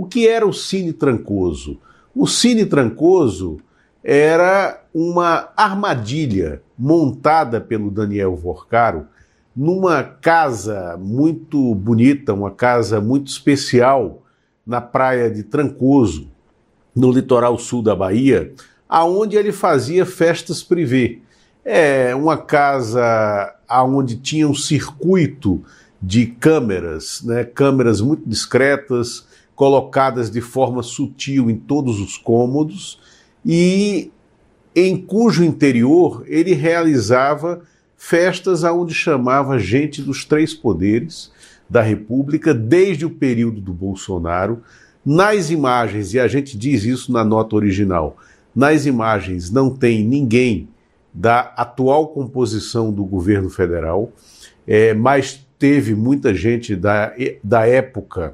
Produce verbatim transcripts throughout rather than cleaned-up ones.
que era o Cine Trancoso? O Cine Trancoso era uma armadilha montada pelo Daniel Vorcaro numa casa muito bonita, uma casa muito especial na praia de Trancoso, no litoral sul da Bahia, aonde ele fazia festas privê. É uma casa aonde tinha um circuito de câmeras, né, câmeras muito discretas, colocadas de forma sutil em todos os cômodos, e em cujo interior ele realizava festas aonde chamava gente dos três poderes da República, desde o período do Bolsonaro. Nas imagens, e a gente diz isso na nota original, nas imagens não tem ninguém da atual composição do governo federal, é, mas teve muita gente da, da época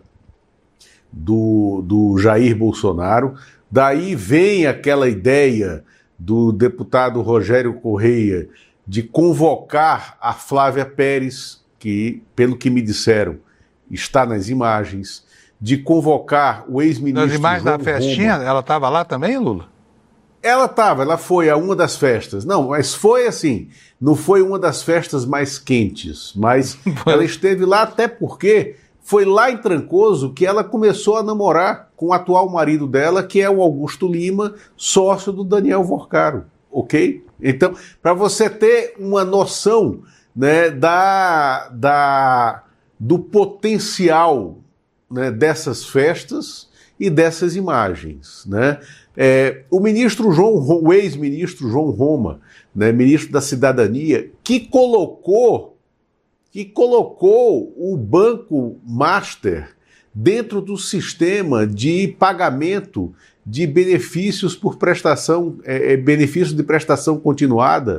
do, do Jair Bolsonaro. Daí vem aquela ideia do deputado Rogério Correia de convocar a Flávia Pérez, que, pelo que me disseram, está nas imagens, de convocar o ex-ministro... Nas imagens da festinha, ela estava lá também, Lula? Ela estava, ela foi a uma das festas. Não, mas foi assim, não foi uma das festas mais quentes, mas ela esteve lá até porque foi lá em Trancoso que ela começou a namorar com o atual marido dela, que é o Augusto Lima, sócio do Daniel Vorcaro, ok? Então, para você ter uma noção, né, da, da, do potencial, né, dessas festas e dessas imagens, né? É, o ministro João, o ex-ministro João Roma, né, ministro da Cidadania, que colocou, que colocou o Banco Master dentro do sistema de pagamento de benefícios por prestação, é, benefícios de prestação continuada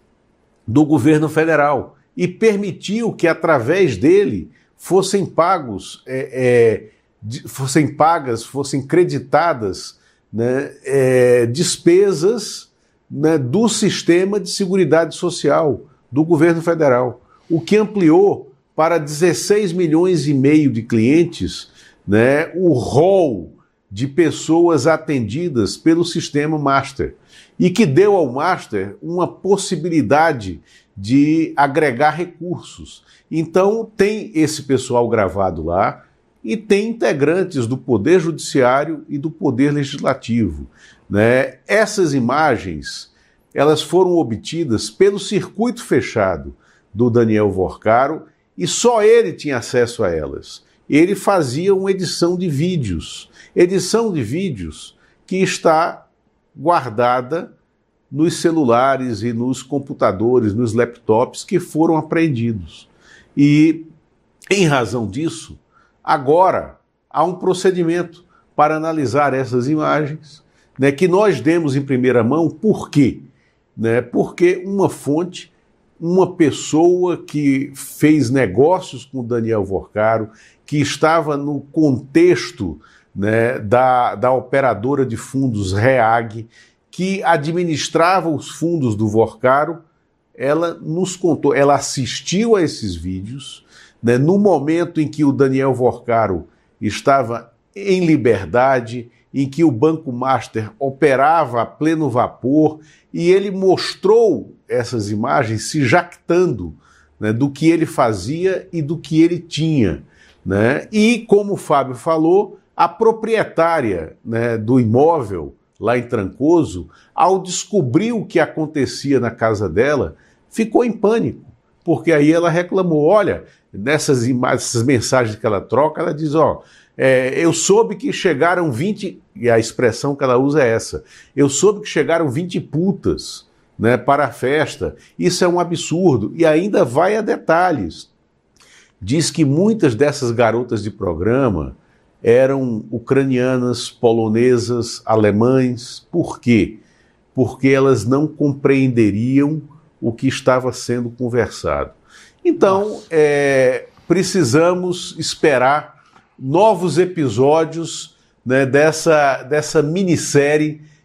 do governo federal, e permitiu que através dele fossem pagos, é, é, de, fossem pagas, fossem creditadas, né, é, despesas, né, do sistema de seguridade social do governo federal, o que ampliou para dezesseis milhões e meio de clientes, né, o rol de pessoas atendidas pelo sistema Master, e que deu ao Master uma possibilidade de agregar recursos. Então tem esse pessoal gravado lá, e tem integrantes do Poder Judiciário e do Poder Legislativo, né? Essas imagens, elas foram obtidas pelo circuito fechado do Daniel Vorcaro, e só ele tinha acesso a elas. Ele fazia uma edição de vídeos, edição de vídeos que está guardada nos celulares e nos computadores, nos laptops que foram apreendidos. E, em razão disso, agora há um procedimento para analisar essas imagens, né, que nós demos em primeira mão. Por quê? Né, porque uma fonte, uma pessoa que fez negócios com o Daniel Vorcaro, que estava no contexto, né, da, da operadora de fundos REAG, que administrava os fundos do Vorcaro, ela nos contou, ela assistiu a esses vídeos, né, no momento em que o Daniel Vorcaro estava em liberdade, em que o Banco Master operava a pleno vapor, e ele mostrou essas imagens se jactando, né, do que ele fazia e do que ele tinha, né? E, como o Fábio falou, a proprietária, né, do imóvel lá em Trancoso, ao descobrir o que acontecia na casa dela, ficou em pânico, porque aí ela reclamou. Olha, nessas imagens, mensagens que ela troca, ela diz, ó, é, eu soube que chegaram vinte, e a expressão que ela usa é essa, eu soube que chegaram vinte putas, né, para a festa, isso é um absurdo, e ainda vai a detalhes. Diz que muitas dessas garotas de programa eram ucranianas, polonesas, alemães. Por quê? Porque elas não compreenderiam o que estava sendo conversado. Então, é, precisamos esperar novos episódios, né, dessa, dessa minissérie